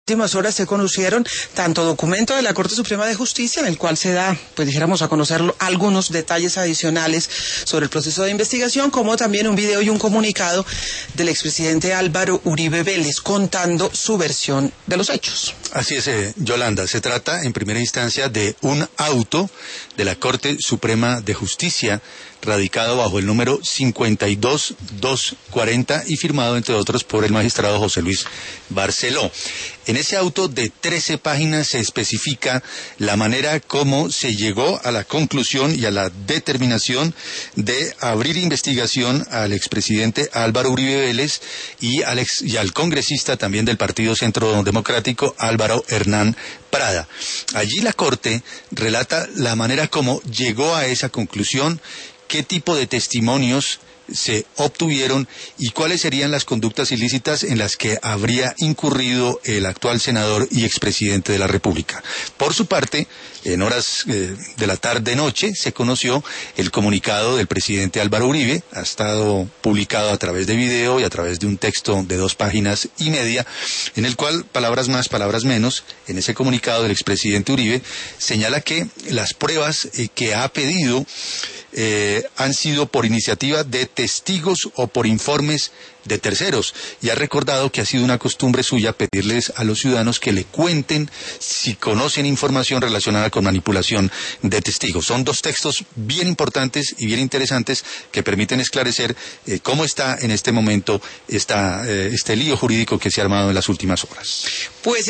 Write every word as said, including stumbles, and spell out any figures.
últimas horas se conocieron tanto documento de la Corte Suprema de Justicia, en el cual se da, pues dijéramos, a conocer algunos detalles adicionales sobre el proceso de investigación, como también un video y un comunicado del expresidente Álvaro Uribe Vélez contando su versión de los hechos. Así es, eh, Yolanda, se trata en primera instancia de un auto de la Corte Suprema de Justicia radicado bajo el número cincuenta y dos mil doscientos cuarenta y firmado, entre otros, por el magistrado José Luis Barceló. En ese auto de trece páginas se especifica la manera como se llegó a la conclusión y a la determinación de abrir investigación al expresidente Álvaro Uribe Vélez y al, ex, y al congresista también del Partido Centro Democrático, Álvaro Hernán Prada. Allí la Corte relata la manera como llegó a esa conclusión, qué tipo de testimonios se obtuvieron y cuáles serían las conductas ilícitas en las que habría incurrido el actual senador y expresidente de la República. Por su parte, en horas eh, de la tarde-noche se conoció el comunicado del presidente Álvaro Uribe, ha estado publicado a través de video y a través de un texto de dos páginas y media, en el cual, palabras más, palabras menos, en ese comunicado del expresidente Uribe, señala que las pruebas eh, que ha pedido Eh, han sido por iniciativa de testigos o por informes de terceros, y ha recordado que ha sido una costumbre suya pedirles a los ciudadanos que le cuenten si conocen información relacionada con manipulación de testigos. Son dos textos bien importantes y bien interesantes que permiten esclarecer eh, cómo está en este momento esta, eh, este lío jurídico que se ha armado en las últimas horas. Pues